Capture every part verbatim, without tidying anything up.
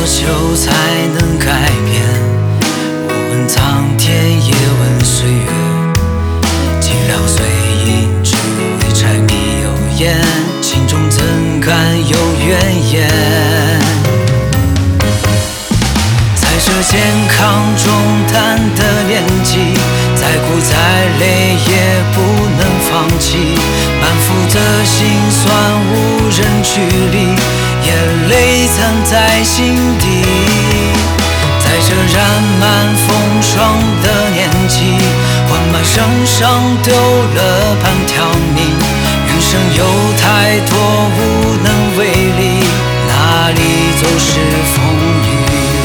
久才能改变？我问苍天，也问岁月。寂寥随影，只为柴米油盐，心中怎敢有怨言？在这健康中担的年纪，再苦再累也不能放弃。满腹的心酸无人距离，眼泪藏在心底。在这染满风霜的年纪，缓慢身上丢了半条命。人生有太多无能为力，哪里走是风雨。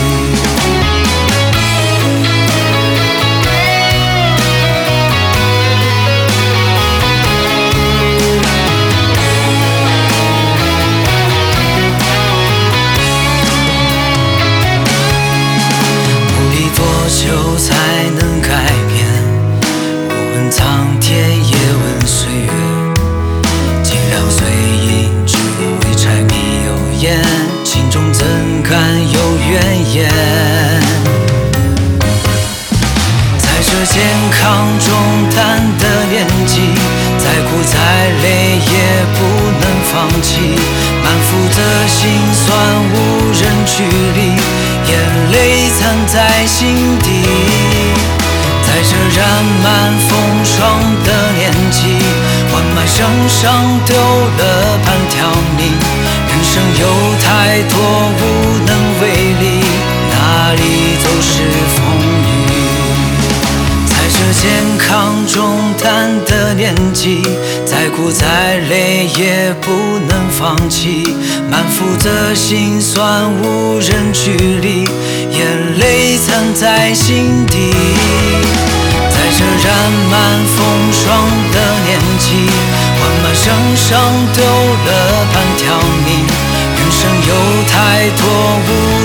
久才能改变？我问苍天，也问岁月。寂寥随影，只为柴米油盐，心中怎敢有怨言？在这健康中担的年纪，再苦再累也不能放弃。满腹的心酸无人距离，眼泪藏在心底。在这染满风霜的年纪，缓慢身上丢了半条命。人生有太多无能为力，哪里走是风雨。在这健康中担的年纪，再苦再累也不能放弃。满腹的心酸无人距离，眼泪藏在心底。在这染满风霜的年纪，缓慢身上丢了半条命。人生有太多无